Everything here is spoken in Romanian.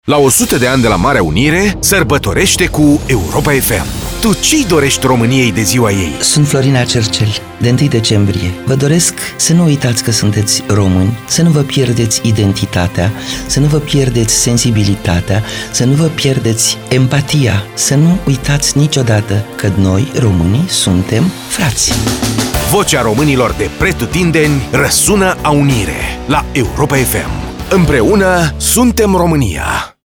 La 100 de ani de la Marea Unire, sărbătorește cu Europa FM. Tu ce-i dorești României de ziua ei? Sunt Florina Cercel, de 1 decembrie. Vă doresc să nu uitați că sunteți români, să nu vă pierdeți identitatea, să nu vă pierdeți sensibilitatea, să nu vă pierdeți empatia, să nu uitați niciodată că noi, românii, suntem frați. Vocea românilor de pretutindeni răsună a unire la Europa FM. Împreună suntem România!